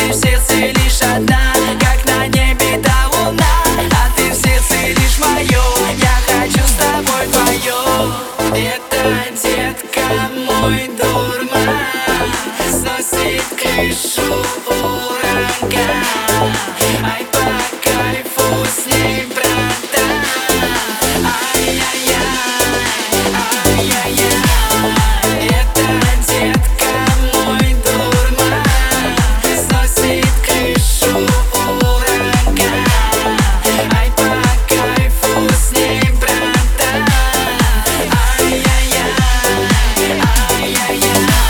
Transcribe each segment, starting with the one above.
ты в сердце лишь одна, как на небе та луна. А ты в сердце лишь мое, я хочу с тобой вдвоем. Это, детка, мой дурман сносит крышу ураган. Ай, по кайфу с ней, братан. Ай-яй-яй, ай-яй-яй. Это, детка, мой дурман сносит крышу ураган. Ай, по кайфу с ней, братан. Ай-яй-яй, ай-яй-яй.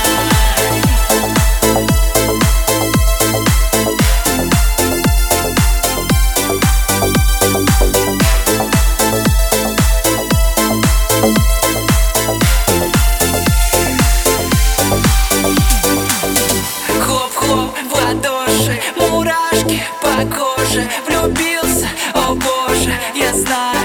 Хлоп-хлоп в ладоши, мурашки по коже. Влюбился, о боже, я знаю.